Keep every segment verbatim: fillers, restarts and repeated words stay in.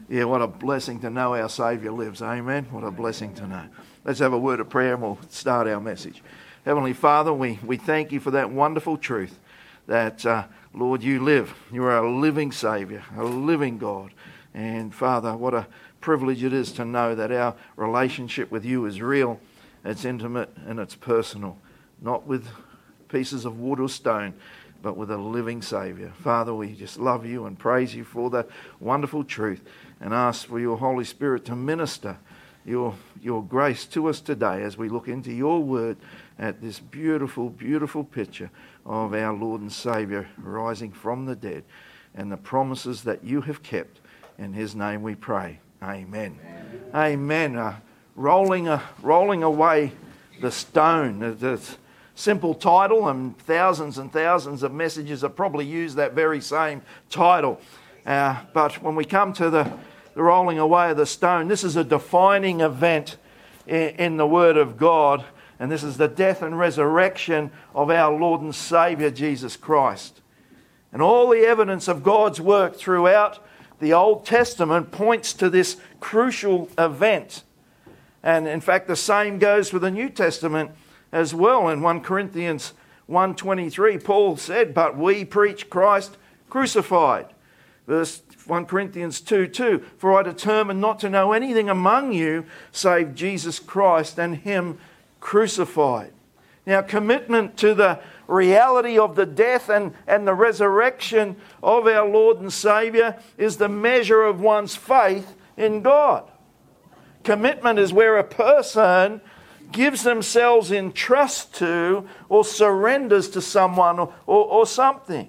Yeah, what a blessing to know our Saviour lives. Amen. What a blessing to know. Let's have a word of prayer and we'll start our message. Heavenly Father, we, we thank you for that wonderful truth that, uh, Lord, you live. You are a living Saviour, a living God. And Father, what a privilege it is to know that our relationship with you is real, it's intimate and it's personal. Not with pieces of wood or stone, but with a living Saviour. Father, we just love you and praise you for that wonderful truth and ask for your Holy Spirit to minister your, your grace to us today as we look into your word at this beautiful, beautiful picture of our Lord and Saviour rising from the dead and the promises that you have kept. In his name we pray. Amen. Amen. Amen. Uh, rolling, uh, rolling away the stone. The simple title, and thousands and thousands of messages have probably used that very same title. Uh, but when we come to the, the rolling away of the stone, this is a defining event in, in the Word of God. And this is the death and resurrection of our Lord and Saviour, Jesus Christ. And all the evidence of God's work throughout the Old Testament points to this crucial event. And in fact, the same goes for the New Testament as well. In First Corinthians one twenty-three, Paul said, "But we preach Christ crucified." Verse First Corinthians two two, "For I determined not to know anything among you save Jesus Christ and him crucified." Now, commitment to the reality of the death and, and the resurrection of our Lord and Saviour is the measure of one's faith in God. Commitment is where a person gives themselves in trust to or surrenders to someone or, or, or something.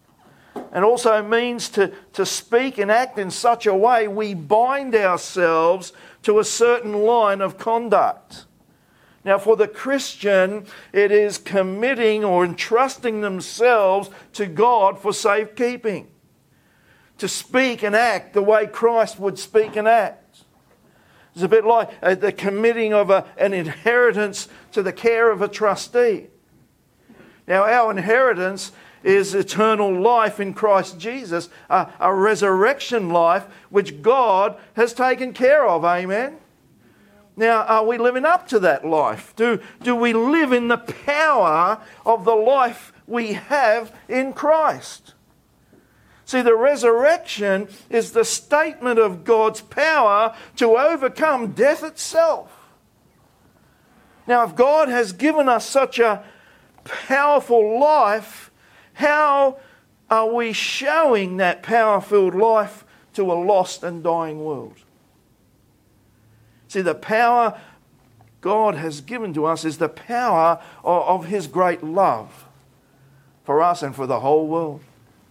And also means to, to speak and act in such a way we bind ourselves to a certain line of conduct. Now, for the Christian, it is committing or entrusting themselves to God for safekeeping. To speak and act the way Christ would speak and act. It's a bit like uh, the committing of a, an inheritance to the care of a trustee. Now, our inheritance is eternal life in Christ Jesus, a, a resurrection life which God has taken care of. Amen? Now, are we living up to that life? Do, do we live in the power of the life we have in Christ? See, the resurrection is the statement of God's power to overcome death itself. Now, if God has given us such a powerful life, how are we showing that power-filled life to a lost and dying world? See, the power God has given to us is the power of his great love for us and for the whole world.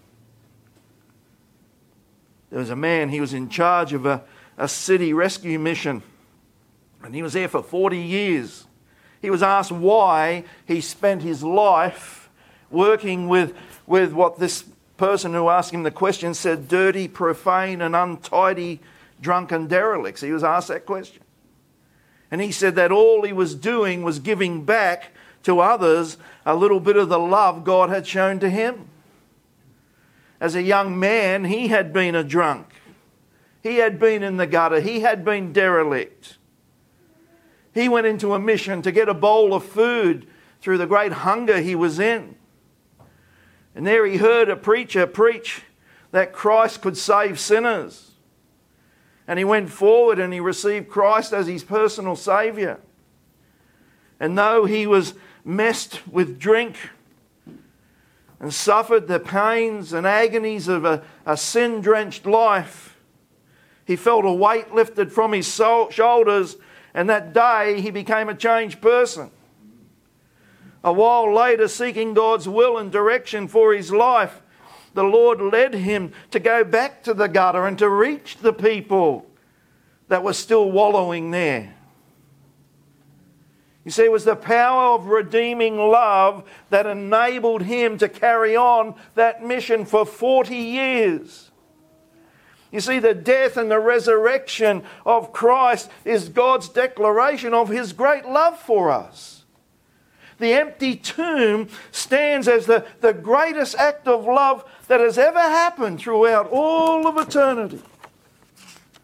There was a man, he was in charge of a, a city rescue mission, and he was there for forty years. He was asked why he spent his life working with, with what this person who asked him the question said, dirty, profane and untidy, drunken derelicts. He was asked that question. And he said that all he was doing was giving back to others a little bit of the love God had shown to him. As a young man, he had been a drunk. He had been in the gutter. He had been derelict. He went into a mission to get a bowl of food through the great hunger he was in. And there he heard a preacher preach that Christ could save sinners. And he went forward and he received Christ as his personal Saviour. And though he was messed with drink and suffered the pains and agonies of a, a sin-drenched life, he felt a weight lifted from his soul, shoulders, and that day he became a changed person. A while later, seeking God's will and direction for his life, the Lord led him to go back to the gutter and to reach the people that were still wallowing there. You see, it was the power of redeeming love that enabled him to carry on that mission for forty years. You see, the death and the resurrection of Christ is God's declaration of his great love for us. The empty tomb stands as the, the greatest act of love that has ever happened throughout all of eternity.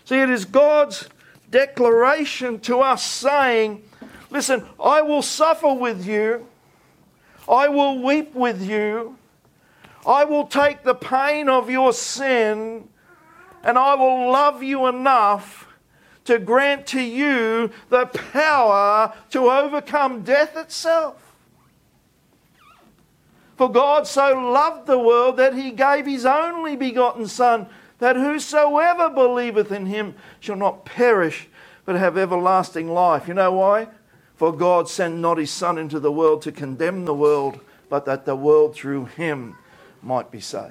See, it is God's declaration to us saying, listen, I will suffer with you. I will weep with you. I will take the pain of your sin, and I will love you enough to grant to you the power to overcome death itself. For God so loved the world that he gave his only begotten Son, that whosoever believeth in him shall not perish, but have everlasting life. You know why? For God sent not his Son into the world to condemn the world, but that the world through him might be saved.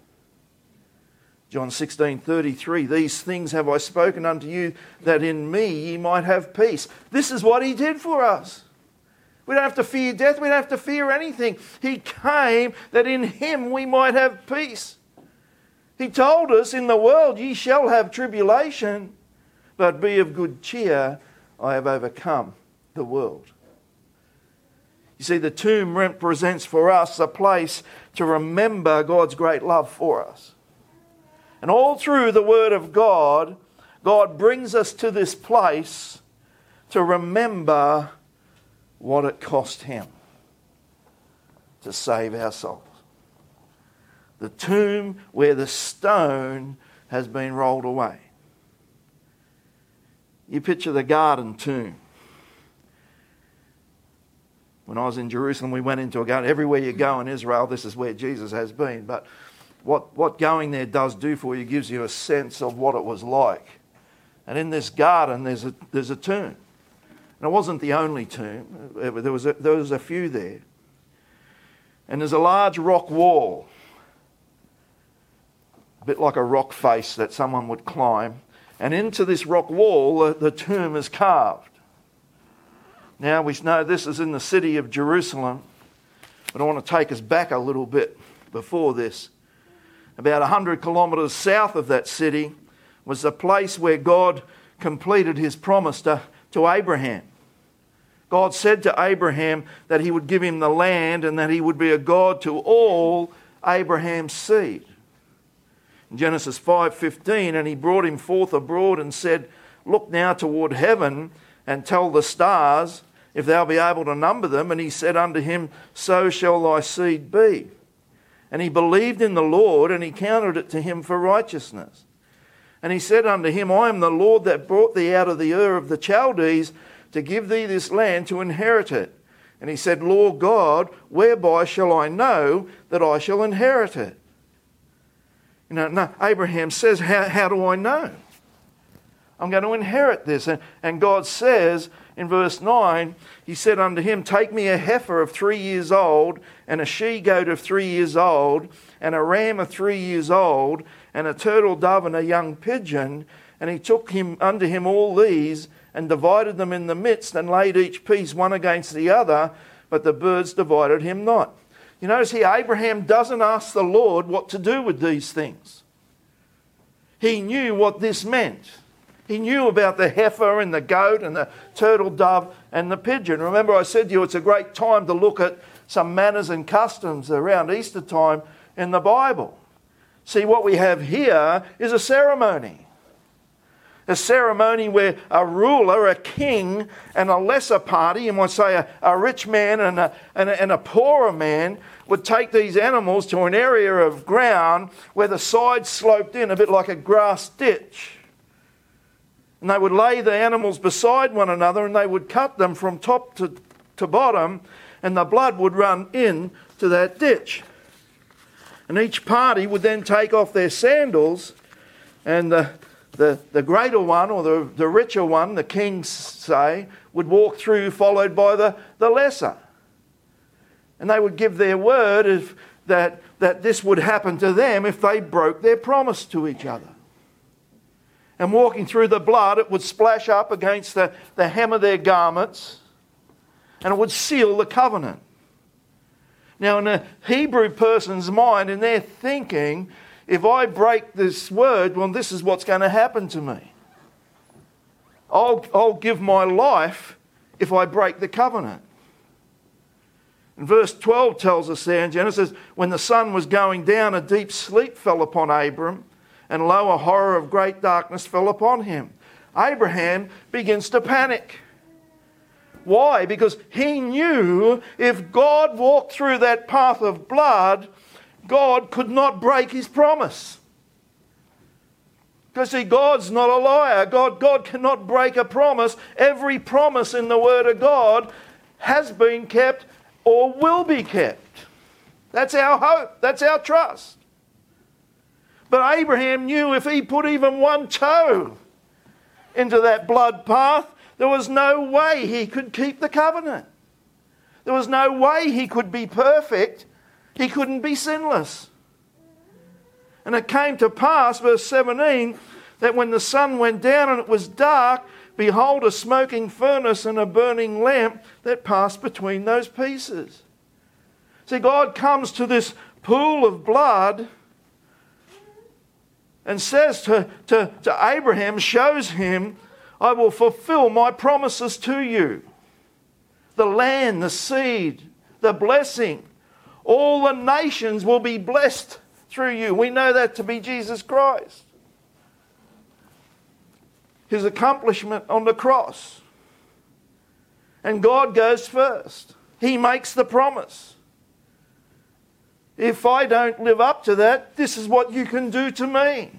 John sixteen thirty-three, these things have I spoken unto you, that in me ye might have peace. This is what he did for us. We don't have to fear death. We don't have to fear anything. He came that in him we might have peace. He told us, in the world ye shall have tribulation, but be of good cheer, I have overcome the world. You see, the tomb represents for us a place to remember God's great love for us. And all through the Word of God, God brings us to this place to remember what it cost him to save our souls. The tomb where the stone has been rolled away. You picture the garden tomb. When I was in Jerusalem, we went into a garden. Everywhere you go in Israel, this is where Jesus has been. But what, what going there does do for you gives you a sense of what it was like. And in this garden, there's a, there's a tomb. And it wasn't the only tomb. There was a, there was a few there. And there's a large rock wall. A bit like a rock face that someone would climb. And into this rock wall, the, the tomb is carved. Now we know this is in the city of Jerusalem. But I want to take us back a little bit before this. About one hundred kilometres south of that city was the place where God completed his promise to to Abraham. God said to Abraham that he would give him the land and that he would be a God to all Abraham's seed. In Genesis five fifteen, and he brought him forth abroad and said, look now toward heaven and tell the stars, if thou be able to number them. And he said unto him, so shall thy seed be. And he believed in the Lord, and he counted it to him for righteousness. And he said unto him, I am the Lord that brought thee out of the Ur of the Chaldees to give thee this land to inherit it. And he said, Lord God, whereby shall I know that I shall inherit it? You know, no, Abraham says, how, how do I know? I'm going to inherit this. And, and God says in verse nine, he said unto him, take me a heifer of three years old, and a she-goat of three years old, and a ram of three years old, and a turtle dove and a young pigeon. And he took him unto him all these, and divided them in the midst, and laid each piece one against the other, but the birds divided him not. You notice here, Abraham doesn't ask the Lord what to do with these things. He knew what this meant. He knew about the heifer and the goat and the turtle dove and the pigeon. Remember, I said to you, it's a great time to look at some manners and customs around Easter time in the Bible. See, what we have here is a ceremony. A ceremony where a ruler, a king, and a lesser party, you might say a, a rich man and a, and, a, and a poorer man, would take these animals to an area of ground where the sides sloped in a bit like a grass ditch. And they would lay the animals beside one another, and they would cut them from top to, to bottom, and the blood would run in to that ditch. And each party would then take off their sandals, and the The, the greater one, or the, the richer one, the kings say, would walk through followed by the, the lesser. And they would give their word if, that, that this would happen to them if they broke their promise to each other. And walking through the blood, it would splash up against the, the hem of their garments, and it would seal the covenant. Now, in a Hebrew person's mind, in their thinking, if I break this word, well, this is what's going to happen to me. I'll, I'll give my life if I break the covenant. And verse twelve tells us there in Genesis, when the sun was going down, a deep sleep fell upon Abram, And lo, a horror of great darkness fell upon him. Abraham begins to panic. Why? Because he knew if God walked through that path of blood, God could not break his promise. Because see, God's not a liar. God, God cannot break a promise. Every promise in the Word of God has been kept or will be kept. That's our hope. That's our trust. But Abraham knew if he put even one toe into that blood path, there was no way he could keep the covenant. There was no way he could be perfect. He couldn't be sinless. And it came to pass, verse seventeen, that when the sun went down and it was dark, behold, a smoking furnace and a burning lamp that passed between those pieces. See, God comes to this pool of blood and says to, to, to Abraham, shows him, I will fulfill my promises to you. The land, the seed, the blessing. All the nations will be blessed through you. We know that to be Jesus Christ. His accomplishment on the cross. And God goes first. He makes the promise. If I don't live up to that, this is what you can do to me.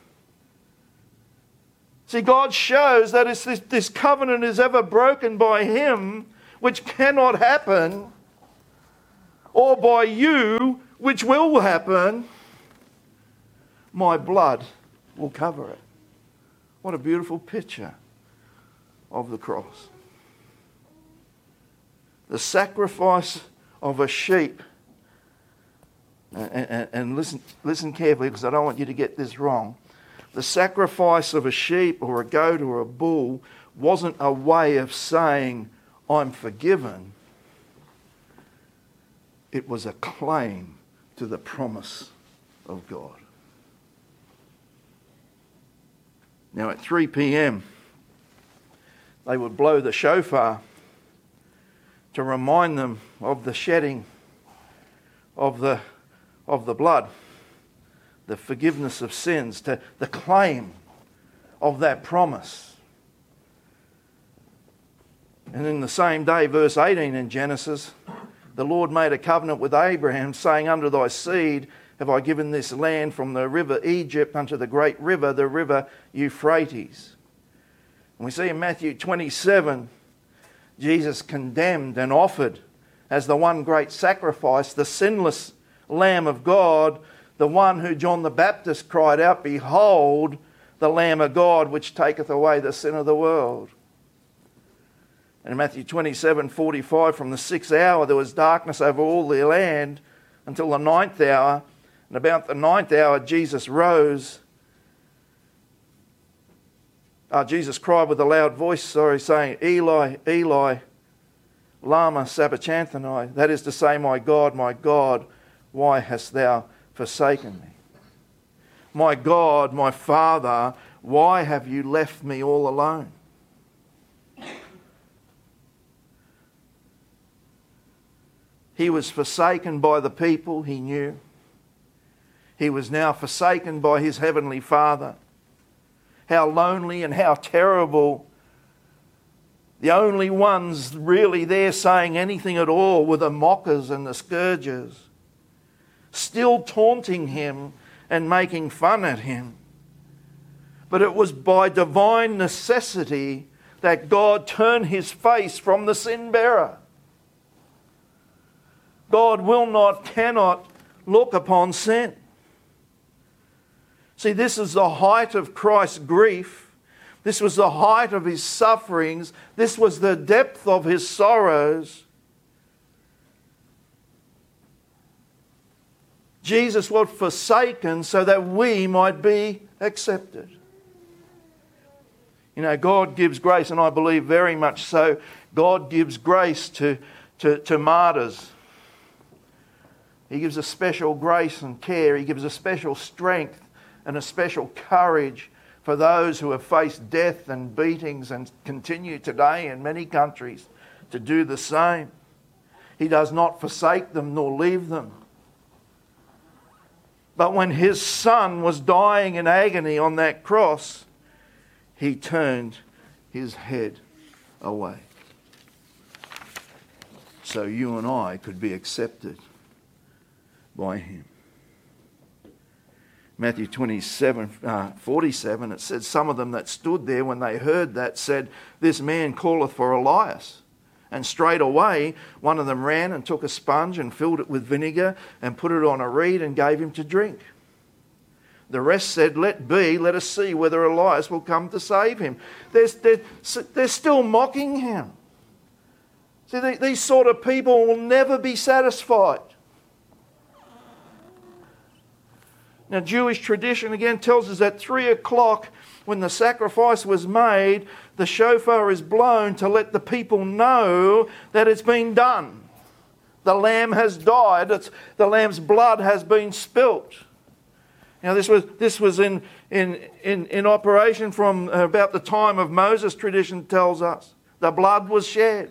See, God shows that if this, this covenant is ever broken by him, which cannot happen, or by you, which will happen, my blood will cover it. What a beautiful picture of the cross. The sacrifice of a sheep. And, and, and listen, listen carefully, because I don't want you to get this wrong. The sacrifice of a sheep or a goat or a bull wasn't a way of saying, I'm forgiven. It was a claim to the promise of God. Now at three p.m, they would blow the shofar to remind them of the shedding of the, of the blood, the forgiveness of sins, to the claim of that promise. And in the same day, verse eighteen in Genesis, the Lord made a covenant with Abraham, saying, unto thy seed have I given this land from the river Egypt unto the great river, the river Euphrates. And we see in Matthew twenty-seven, Jesus condemned and offered as the one great sacrifice, the sinless Lamb of God, the one who John the Baptist cried out, behold, the Lamb of God, which taketh away the sin of the world. And in Matthew twenty-seven forty-five, from the sixth hour there was darkness over all the land until the ninth hour. And about the ninth hour Jesus rose. Uh, Jesus cried with a loud voice, sorry, saying, Eli, Eli, lama sabachthani. That is to say, my God, my God, why hast thou forsaken me? My God, my Father, why have you left me all alone? He was forsaken by the people he knew. He was now forsaken by his heavenly Father. How lonely and how terrible. The only ones really there saying anything at all were the mockers and the scourgers, still taunting him and making fun at him. But it was by divine necessity that God turned his face from the sin bearer. God will not, cannot look upon sin. See, this is the height of Christ's grief. This was the height of his sufferings. This was the depth of his sorrows. Jesus was forsaken so that we might be accepted. You know, God gives grace, and I believe very much so, God gives grace to, to, to martyrs. He gives a special grace and care. He gives a special strength and a special courage for those who have faced death and beatings and continue today in many countries to do the same. He does not forsake them nor leave them. But when his son was dying in agony on that cross, he turned his head away. So you and I could be accepted by him. Matthew twenty-seven, uh, forty-seven, it said, some of them that stood there when they heard that said, this man calleth for Elias. And straightway one of them ran and took a sponge and filled it with vinegar and put it on a reed and gave him to drink. The rest said, let be, let us see whether Elias will come to save him. They're, they're, they're still mocking him. See, these sort of people will never be satisfied. Now, Jewish tradition again tells us that three o'clock, when the sacrifice was made, the shofar is blown to let the people know that it's been done. The lamb has died. It's, the lamb's blood has been spilt. Now, this was this was in in in, in operation from about the time of Moses. Tradition tells us the blood was shed.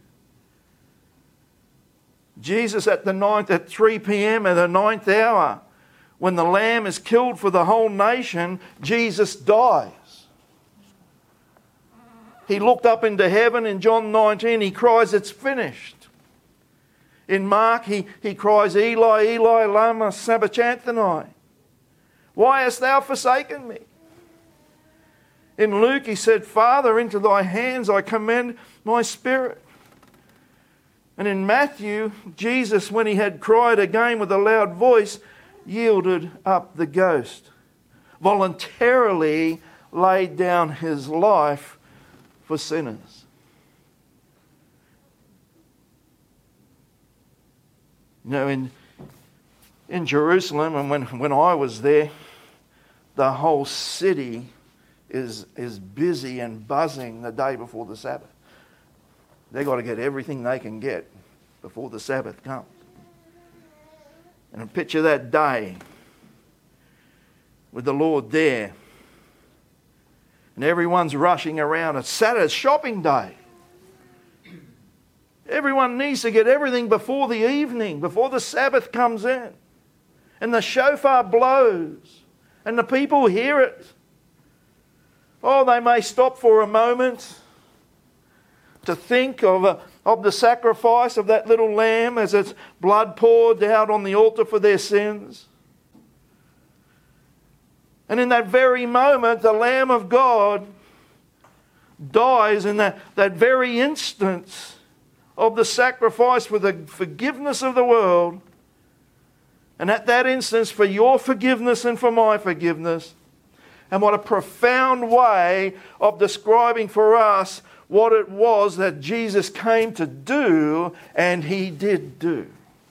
Jesus at the ninth at three p.m. at the ninth hour, when the lamb is killed for the whole nation, Jesus dies. He looked up into heaven in John nineteen. He cries, it's finished. In Mark, he, he cries, Eli, Eli, lama sabachthani. Why hast thou forsaken me? In Luke, he said, Father, into thy hands I commend my spirit. And in Matthew, Jesus, when he had cried again with a loud voice, yielded up the ghost, voluntarily laid down his life for sinners. You know, in in Jerusalem, and when, when I was there, the whole city is is busy and buzzing the day before the Sabbath. They've got to get everything they can get before the Sabbath comes. And picture that day with the Lord there. And everyone's rushing around. It's Saturday, shopping day. Everyone needs to get everything before the evening, before the Sabbath comes in. And the shofar blows. And the people hear it. Oh, they may stop for a moment to think of a, of the sacrifice of that little lamb as its blood poured out on the altar for their sins. And in that very moment, the Lamb of God dies in that, that very instance of the sacrifice for the forgiveness of the world. And at that instance, for your forgiveness and for my forgiveness. And what a profound way of describing for us what it was that Jesus came to do, and he did do.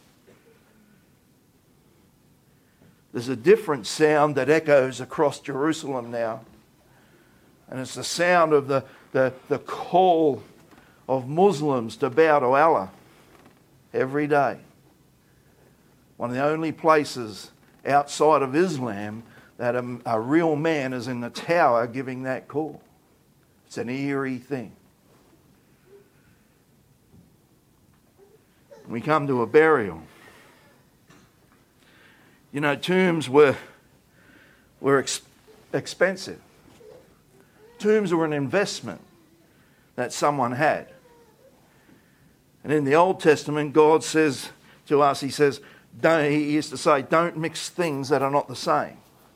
There's a different sound that echoes across Jerusalem now. And it's the sound of the, the, the call of Muslims to bow to Allah every day. One of the only places outside of Islam that a, a real man is in the tower giving that call. It's an eerie thing. We come to a burial. You know, tombs were, were ex- expensive. Tombs were an investment that someone had. And in the Old Testament, God says to us, he says, don't, he used to say, don't mix things that are not the same.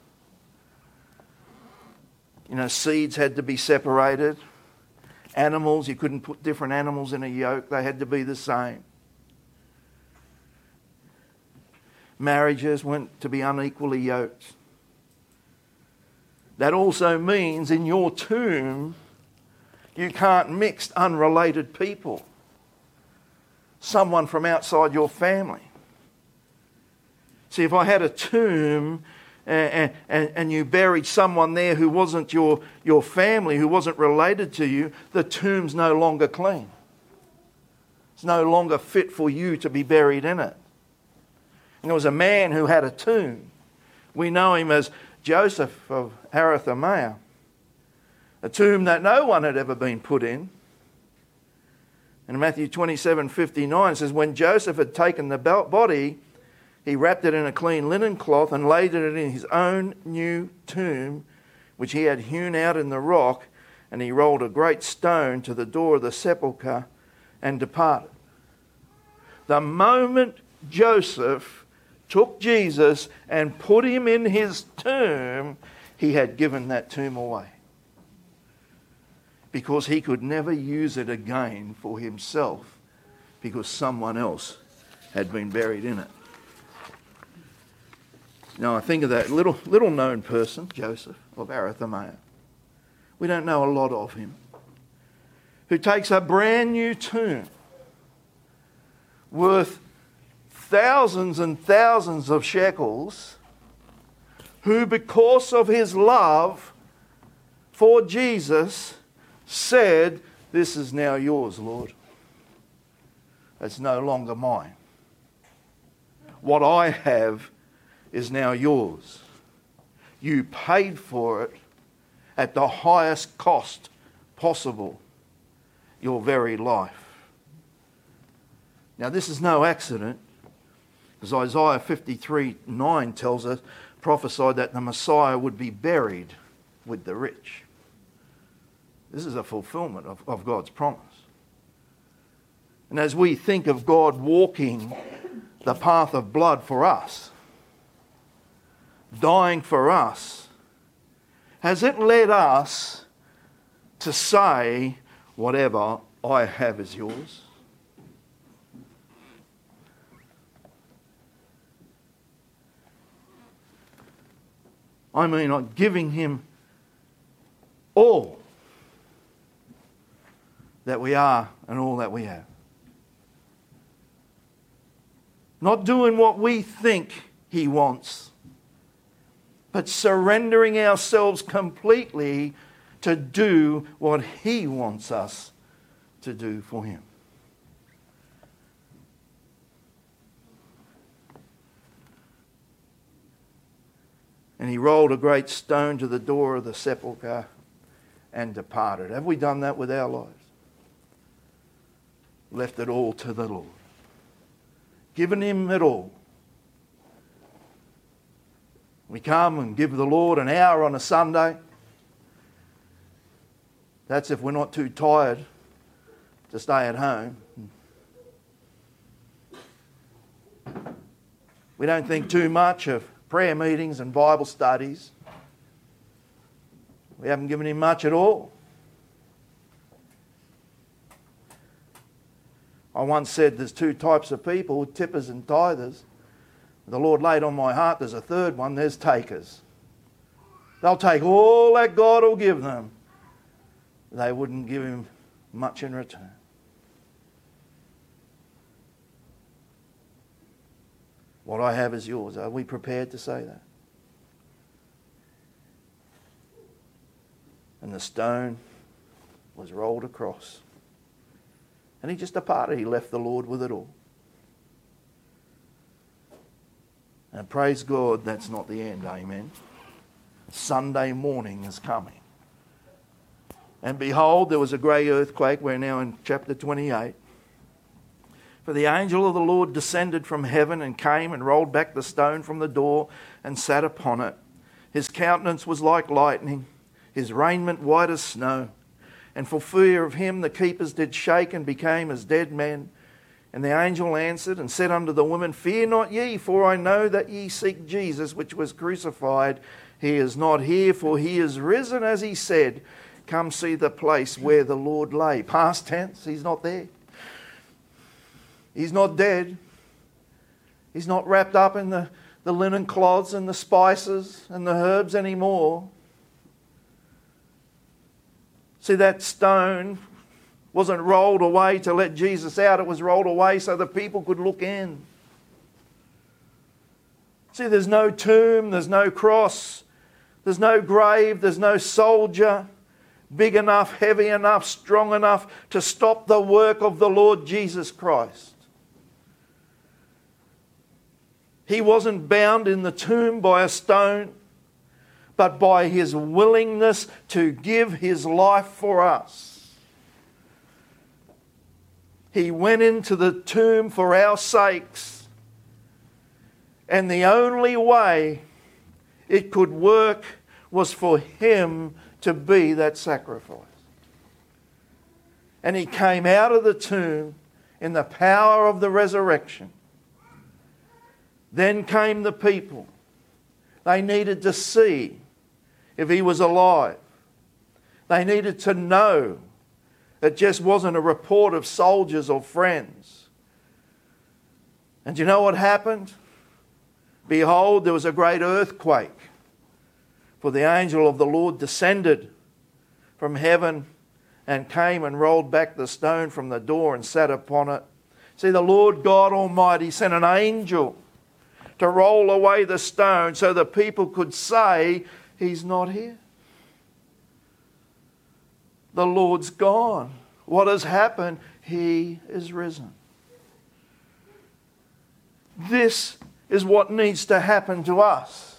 You know, seeds had to be separated. Animals, you couldn't put different animals in a yoke. They had to be the same. Marriages weren't to be unequally yoked. That also means in your tomb, you can't mix unrelated people. Someone from outside your family. See, if I had a tomb and, and, and you buried someone there who wasn't your, your family, who wasn't related to you, the tomb's no longer clean. It's no longer fit for you to be buried in it. And there was a man who had a tomb. We know him as Joseph of Arimathea. A tomb that no one had ever been put in. And Matthew twenty-seven fifty-nine says, when Joseph had taken the body, He wrapped it in a clean linen cloth and laid it in his own new tomb, which he had hewn out in the rock, and he rolled a great stone to the door of the sepulchre and departed. The moment Joseph took Jesus and put him in his tomb, he had given that tomb away, because he could never use it again for himself, because someone else had been buried in it. Now I think of that little little known person, Joseph of Arimathea. We don't know a lot of him. Who takes a brand new tomb worth thousands and thousands of shekels, who because of his love for Jesus said, "This is now yours, Lord. It's no longer mine. What I have is now yours. You paid for it at the highest cost possible, your very life." Now this is no accident, because Isaiah fifty-three nine tells us, prophesied that the Messiah would be buried with the rich. This is a fulfillment of, of God's promise. And as we think of God walking the path of blood for us, dying for us, has it led us to say, whatever I have is yours? I mean, I'm giving him all that we are and all that we have. Not doing what we think he wants, but surrendering ourselves completely to do what he wants us to do for him. And he rolled a great stone to the door of the sepulchre and departed. Have we done that with our lives? Left it all to the Lord. Given him it all. We come and give the Lord an hour on a Sunday. That's if we're not too tired to stay at home. We don't think too much of prayer meetings and Bible studies. We haven't given him much at all. I once said there's two types of people, tippers and tithers. The Lord laid on my heart there's a third one, there's takers. They'll take all that God will give them. They wouldn't give him much in return. What I have is yours. Are we prepared to say that? And the stone was rolled across. And he just departed. He left the Lord with it all. And praise God, that's not the end. Amen. Sunday morning is coming. And behold, there was a great earthquake. We're now in chapter twenty-eight. For the angel of the Lord descended from heaven and came and rolled back the stone from the door and sat upon it. His countenance was like lightning, his raiment white as snow. And for fear of him the keepers did shake and became as dead men. And the angel answered and said unto the women, Fear not ye, for I know that ye seek Jesus, which was crucified. He is not here, for he is risen, as he said. Come see the place where the Lord lay. Past tense, he's not there. He's not dead. He's not wrapped up in the, the linen cloths and the spices and the herbs anymore. See, that stone wasn't rolled away to let Jesus out. It was rolled away so the people could look in. See, there's no tomb, there's no cross, there's no grave, there's no soldier big enough, heavy enough, strong enough to stop the work of the Lord Jesus Christ. He wasn't bound in the tomb by a stone, but by his willingness to give his life for us. He went into the tomb for our sakes And the only way it could work was for him to be that sacrifice. And he came out of the tomb in the power of the resurrection. Then came the people. They needed to see if he was alive. They needed to know it just wasn't a report of soldiers or friends. And you know what happened? Behold, there was a great earthquake. For the angel of the Lord descended from heaven and came and rolled back the stone from the door and sat upon it. See, the Lord God Almighty sent an angel to roll away the stone so the people could say, he's not here. The Lord's gone. What has happened? He is risen. This is what needs to happen to us.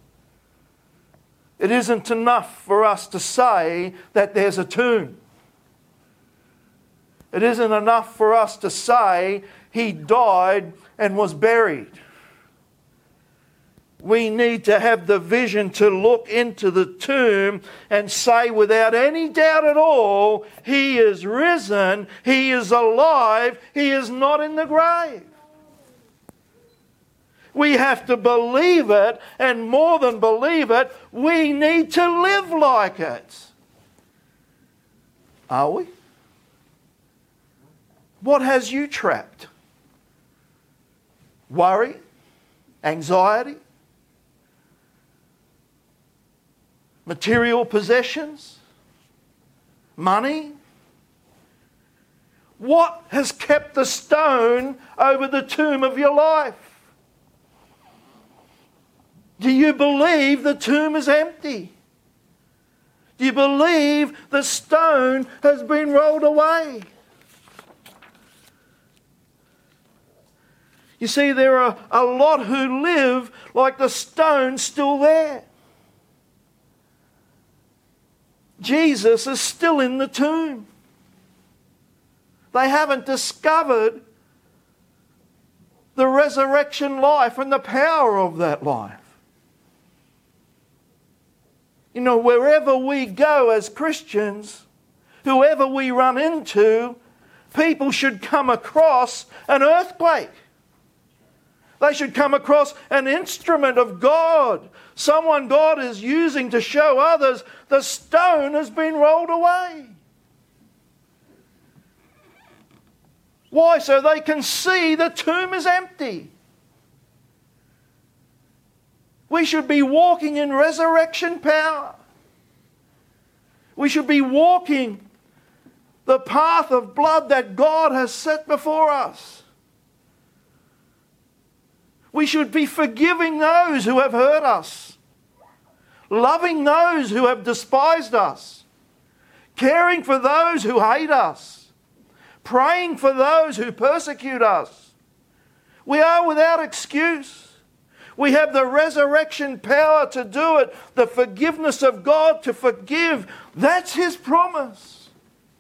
It isn't enough for us to say that there's a tomb. It isn't enough for us to say he died and was buried. We need to have the vision to look into the tomb and say without any doubt at all, he is risen, he is alive, he is not in the grave. We have to believe it, and more than believe it, we need to live like it. Are we? What has you trapped? Worry? Anxiety? Material possessions? Money? What has kept the stone over the tomb of your life? Do you believe the tomb is empty? Do you believe the stone has been rolled away? You see, there are a lot who live like the stone's still there. Jesus is still in the tomb. They haven't discovered the resurrection life and the power of that life. You know, wherever we go as Christians, whoever we run into, people should come across an earthquake. They should come across an instrument of God. Someone God is using to show others the stone has been rolled away. Why? So they can see the tomb is empty. We should be walking in resurrection power. We should be walking the path of blood that God has set before us. We should be forgiving those who have hurt us, loving those who have despised us, caring for those who hate us, praying for those who persecute us. We are without excuse. We have the resurrection power to do it, the forgiveness of God to forgive. That's His promise.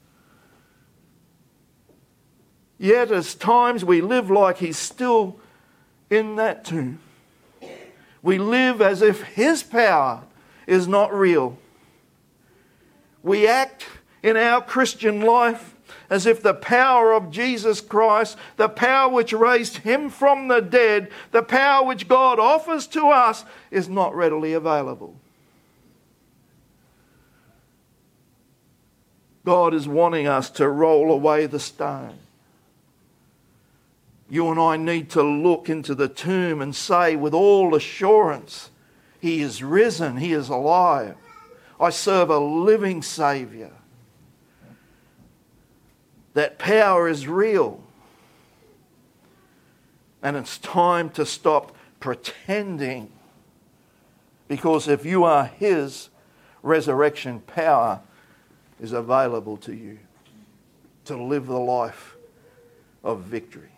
Yet at times we live like He's still in that tomb. We live as if His power is not real. We act in our Christian life as if the power of Jesus Christ, the power which raised Him from the dead, the power which God offers to us, is not readily available. God is wanting us to roll away the stone. You and I need to look into the tomb and say with all assurance, He is risen, He is alive. I serve a living Saviour. That power is real. And it's time to stop pretending. Because if you are His, resurrection power is available to you to live the life of victory.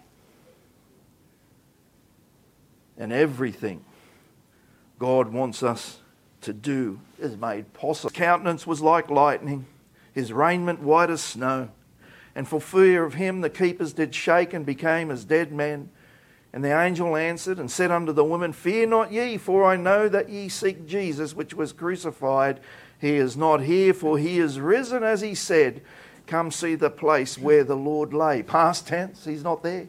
And everything God wants us to do is made possible. His countenance was like lightning, His raiment white as snow. And for fear of Him the keepers did shake and became as dead men. And the angel answered and said unto the woman, Fear not ye, for I know that ye seek Jesus, which was crucified. He is not here, for he is risen, as he said. Come see the place where the Lord lay. Past tense, he's not there.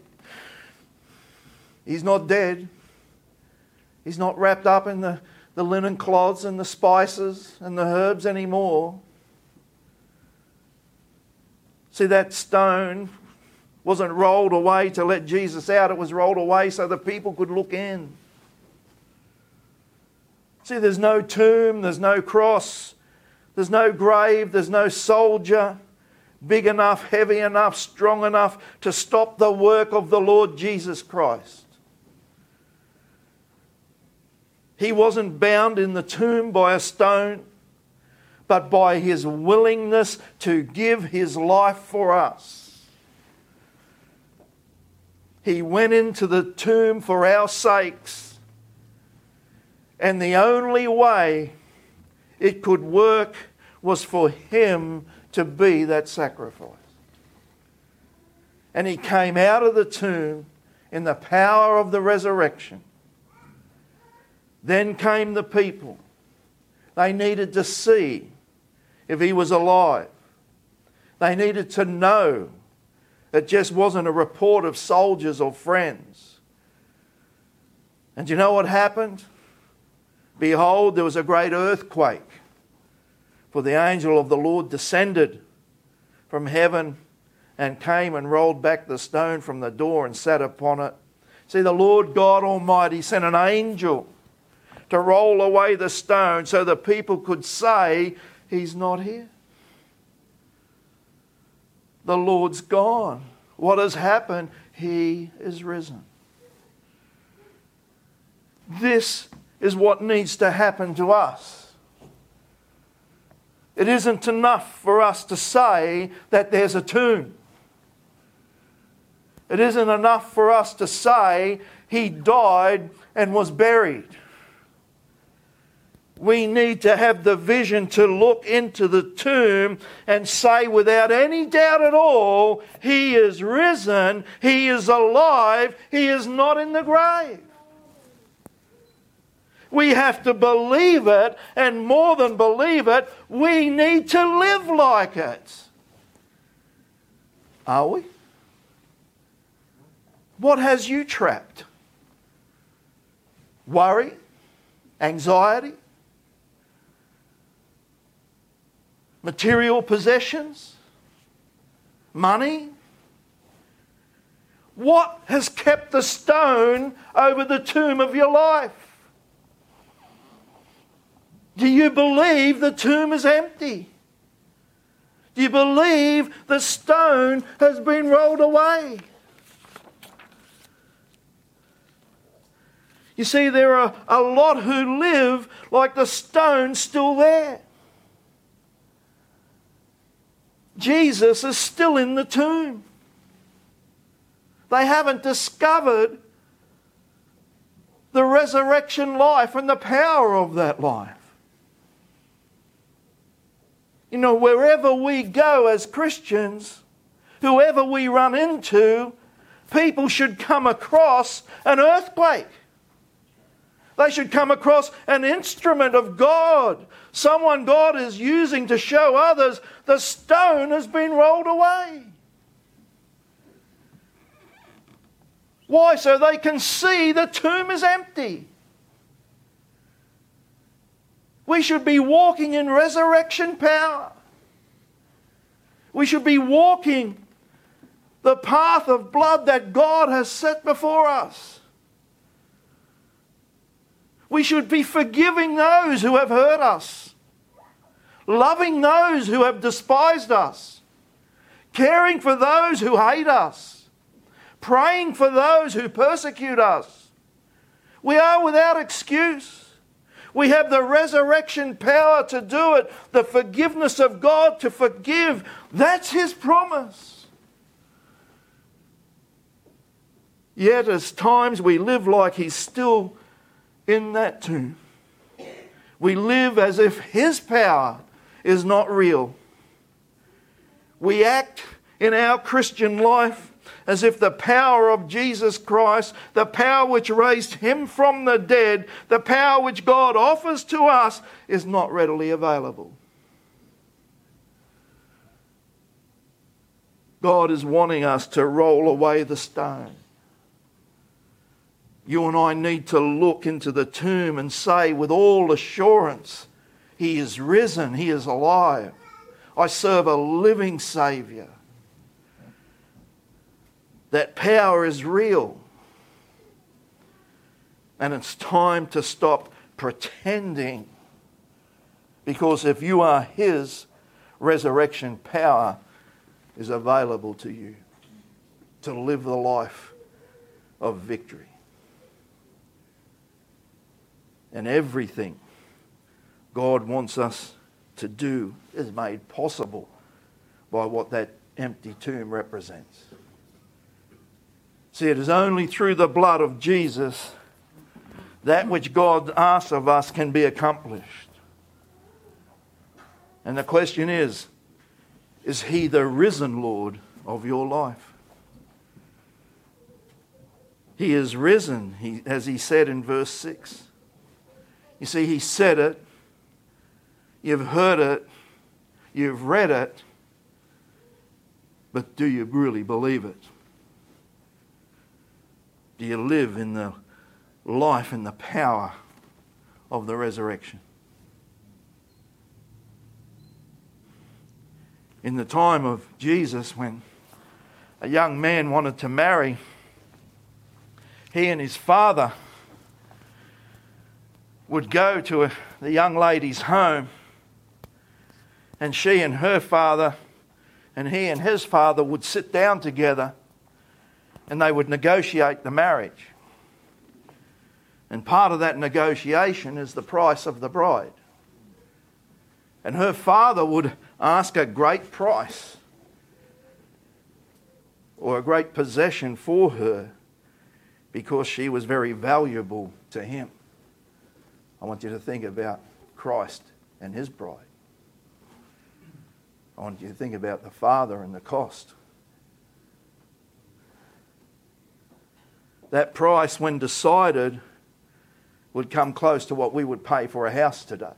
He's not dead. He's not wrapped up in the, the linen cloths and the spices and the herbs anymore. See, that stone wasn't rolled away to let Jesus out. It was rolled away so the people could look in. See, there's no tomb, there's no cross, there's no grave, there's no soldier big enough, heavy enough, strong enough to stop the work of the Lord Jesus Christ. He wasn't bound in the tomb by a stone, but by his willingness to give his life for us. He went into the tomb for our sakes, and the only way it could work was for him to be that sacrifice. And he came out of the tomb in the power of the resurrection. Then came the people. They needed to see if he was alive. They needed to know it just wasn't a report of soldiers or friends. And do you know what happened? Behold, there was a great earthquake. For the angel of the Lord descended from heaven and came and rolled back the stone from the door and sat upon it. See, the Lord God Almighty sent an angel to roll away the stone so the people could say, He's not here. The Lord's gone. What has happened? He is risen. This is what needs to happen to us. It isn't enough for us to say that there's a tomb. It isn't enough for us to say he died and was buried. We need to have the vision to look into the tomb and say without any doubt at all, he is risen, he is alive, he is not in the grave. We have to believe it, and more than believe it, we need to live like it. Are we? What has you trapped? Worry? Anxiety? Material possessions? Money? What has kept the stone over the tomb of your life? Do you believe the tomb is empty? Do you believe the stone has been rolled away? You see, there are a lot who live like the stone's still there. Jesus is still in the tomb. They haven't discovered the resurrection life and the power of that life. You know, wherever we go as Christians, whoever we run into, people should come across an earthquake. They should come across an instrument of God. Someone God is using to show others the stone has been rolled away. Why? So they can see the tomb is empty. We should be walking in resurrection power. We should be walking the path of blood that God has set before us. We should be forgiving those who have hurt us, loving those who have despised us, caring for those who hate us, praying for those who persecute us. We are without excuse. We have the resurrection power to do it, the forgiveness of God to forgive. That's His promise. Yet at times we live like He's still in that tomb. We live as if His power is not real. We act in our Christian life as if the power of Jesus Christ, the power which raised him from the dead, the power which God offers to us, is not readily available. God is wanting us to roll away the stone. You and I need to look into the tomb and say with all assurance, He is risen, He is alive. I serve a living Saviour. That power is real. And it's time to stop pretending. Because if you are His, resurrection power is available to you to live the life of victory. And everything God wants us to do is made possible by what that empty tomb represents. See, it is only through the blood of Jesus that which God asks of us can be accomplished. And the question is, is He the risen Lord of your life? He is risen, he, as He said in verse six. You see, He said it, you've heard it, you've read it, but do you really believe it? Do you live in the life and the power of the resurrection? In the time of Jesus, when a young man wanted to marry, he and his father would go to a, the young lady's home, and she and her father and he and his father would sit down together and they would negotiate the marriage. And part of that negotiation is the price of the bride. And her father would ask a great price or a great possession for her because she was very valuable to him. I want you to think about Christ and His bride. I want you to think about the Father and the cost. That price, when decided, would come close to what we would pay for a house today.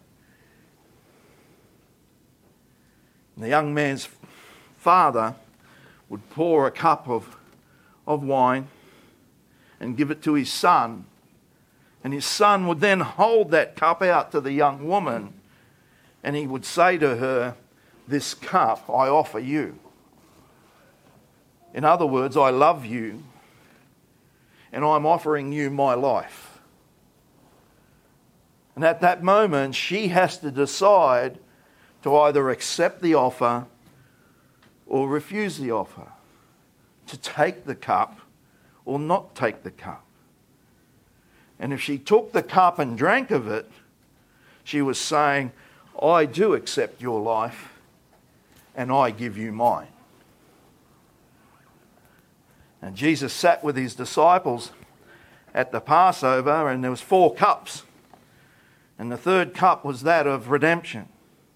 And the young man's father would pour a cup of, of wine and give it to his son. And his son would then hold that cup out to the young woman and he would say to her, "This cup I offer you." In other words, I love you and I'm offering you my life. And at that moment, she has to decide to either accept the offer or refuse the offer, to take the cup or not take the cup. And if she took the cup and drank of it, she was saying, I do accept your life and I give you mine. And Jesus sat with His disciples at the Passover, and there was four cups. And the third cup was that of redemption.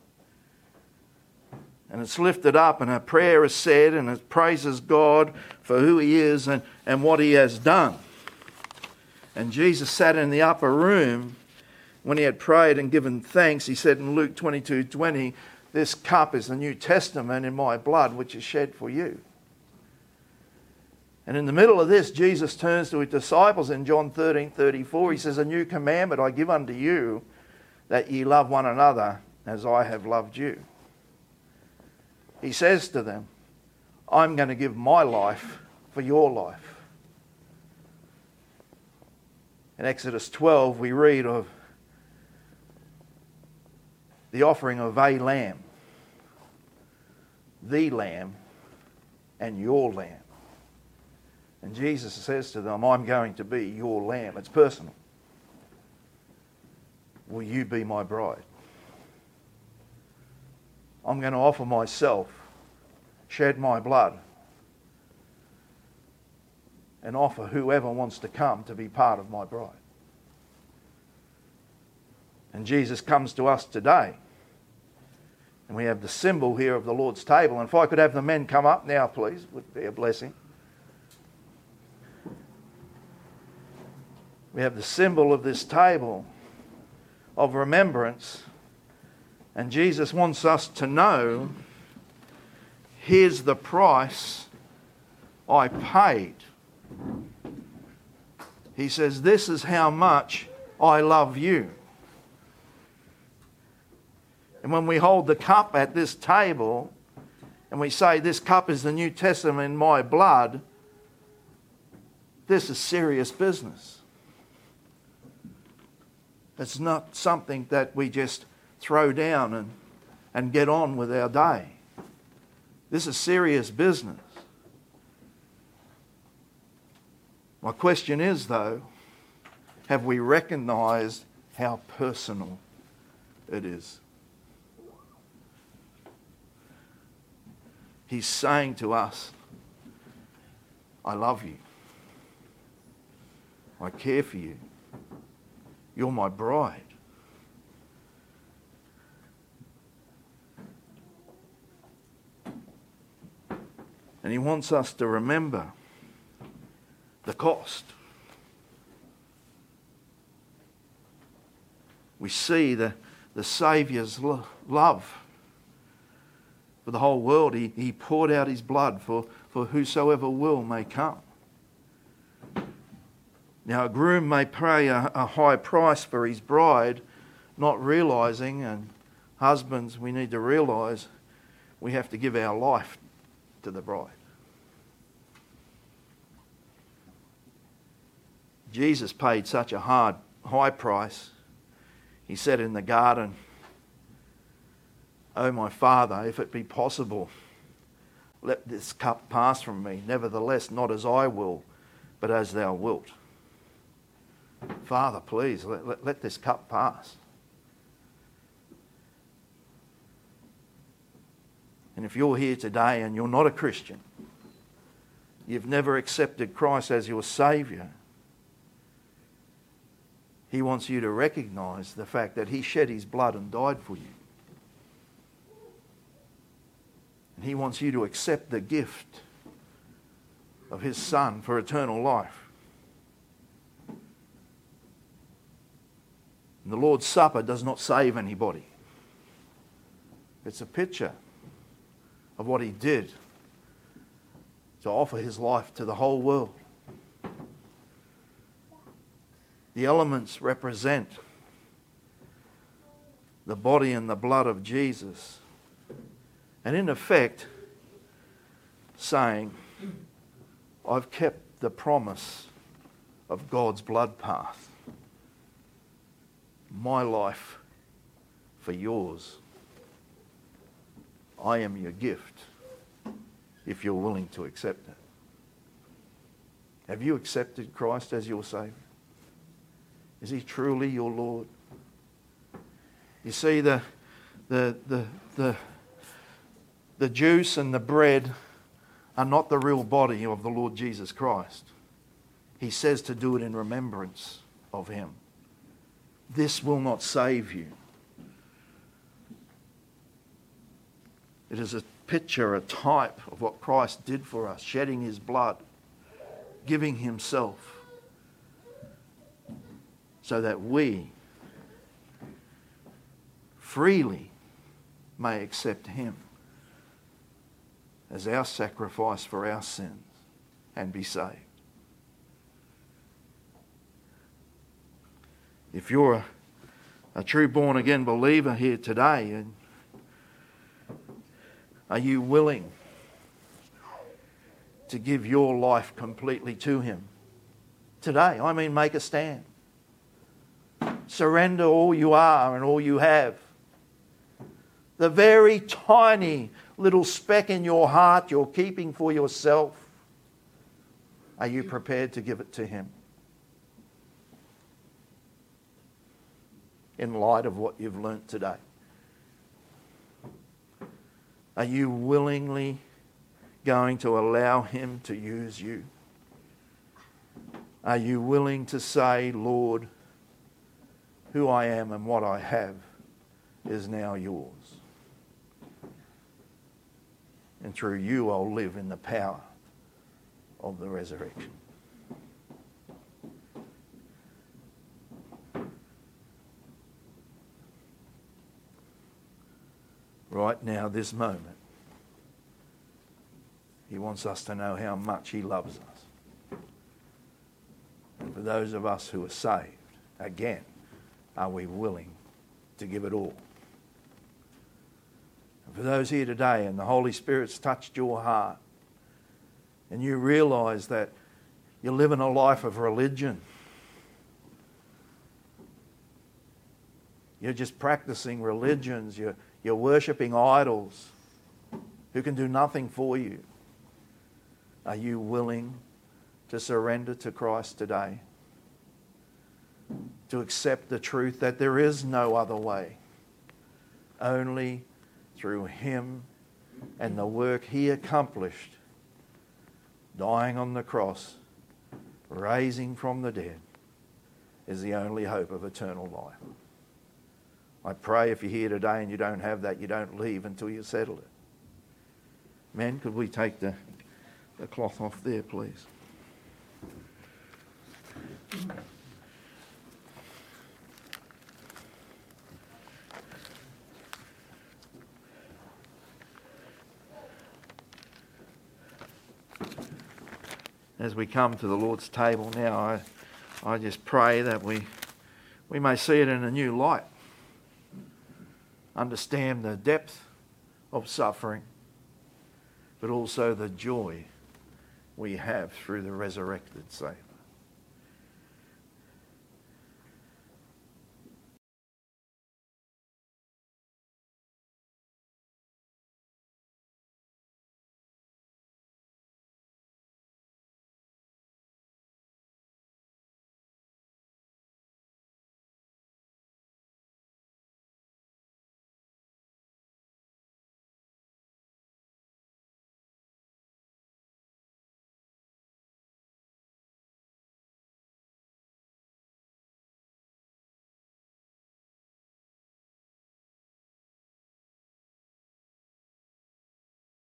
And it's lifted up and a prayer is said and it praises God for who He is and, and what He has done. And Jesus sat in the upper room when He had prayed and given thanks. He said in Luke twenty-two twenty, "This cup is the New Testament in my blood which is shed for you." And in the middle of this, Jesus turns to His disciples in John thirteen thirty-four. He says, "A new commandment I give unto you, that ye love one another as I have loved you." He says to them, I'm going to give my life for your life. In Exodus twelve, we read of the offering of a lamb, the lamb, and your lamb. And Jesus says to them, I'm going to be your lamb. It's personal. Will you be my bride? I'm going to offer myself, shed my blood, and offer whoever wants to come to be part of my bride. And Jesus comes to us today. And we have the symbol here of the Lord's table. And if I could have the men come up now, please, would be a blessing. We have the symbol of this table of remembrance. And Jesus wants us to know, here's the price I paid. He says, this is how much I love you. And when we hold the cup at this table and we say, this cup is the New Testament in my blood, this is serious business. It's not something that we just throw down and, and get on with our day. This is serious business. My question is, though, have we recognized how personal it is? He's saying to us, I love you. I care for you. You're my bride. And he wants us to remember the cost. We see the, the Saviour's lo- love for the whole world. He, he poured out his blood for, for whosoever will may come. Now a groom may pay a, a high price for his bride, not realising, and husbands, we need to realise, we have to give our life to the bride. Jesus paid such a hard, high price. He said in the garden, "Oh my Father, if it be possible, let this cup pass from me. Nevertheless, not as I will, but as thou wilt." Father, please, let, let, let this cup pass. And if you're here today and you're not a Christian, you've never accepted Christ as your Saviour, he wants you to recognise the fact that he shed his blood and died for you. And he wants you to accept the gift of his Son for eternal life. And the Lord's Supper does not save anybody. It's a picture of what he did to offer his life to the whole world. The elements represent the body and the blood of Jesus. And in effect, saying, I've kept the promise of God's blood path. My life for yours. I am your gift if you're willing to accept it. Have you accepted Christ as your Saviour? Is he truly your Lord? You see, the, the, the, the, the juice and the bread are not the real body of the Lord Jesus Christ. He says to do it in remembrance of him. This will not save you. It is a picture, a type of what Christ did for us, shedding his blood, giving himself, so that we freely may accept him as our sacrifice for our sins and be saved. If you're a, a true born-again believer here today, and are you willing to give your life completely to him today? I mean, make a stand. Surrender all you are and all you have. The very tiny little speck in your heart you're keeping for yourself, are you prepared to give it to him? In light of what you've learnt today. Are you willingly going to allow him to use you? Are you willing to say, Lord, who I am and what I have is now yours. And through you I'll live in the power of the resurrection. right now, this moment. He wants us to know how much he loves us. And for those of us who are saved, again, are we willing to give it all? And for those here today and the Holy Spirit's touched your heart and you realise that you're living a life of religion, you're just practicing religions, you're, you're worshipping idols who can do nothing for you. Are you willing to surrender to Christ today? To accept the truth that there is no other way, only through him and the work he accomplished, dying on the cross, raising from the dead, is the only hope of eternal life. I pray if you're here today and you don't have that, you don't leave until you settle it. Men, could we take the, the cloth off there, please? As we come to the Lord's table now, I, I just pray that we, we may see it in a new light. Understand the depth of suffering, but also the joy we have through the resurrected Saviour.